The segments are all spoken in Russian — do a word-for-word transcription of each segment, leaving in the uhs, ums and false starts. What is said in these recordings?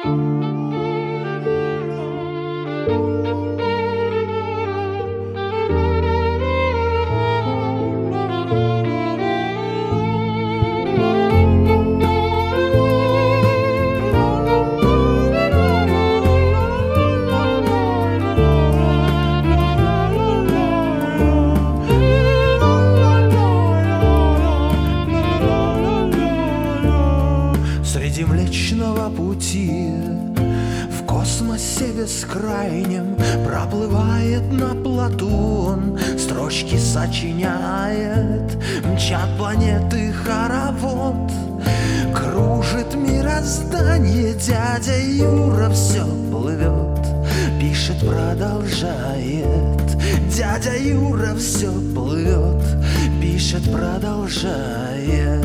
Среди Млечного Пути в космосе бескрайнем проплывает на плоту он, строчки сочиняет, мчат планеты хоровод. Кружит мироздание, дядя Юра все плывет, пишет, продолжает. Дядя Юра все плывет, пишет, продолжает.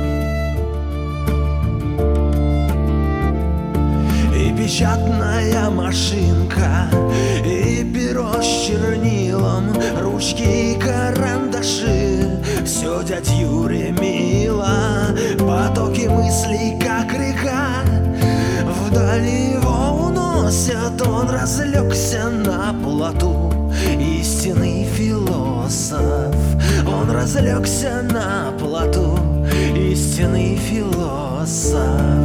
И печатная машинка, и перо с чернилом, ручки и карандаши. Все дядь Юре мило, потоки мыслей, как река, вдали его уносят. Он разлегся на плоту, истинный философ. Он разлегся на плоту, истинный философ.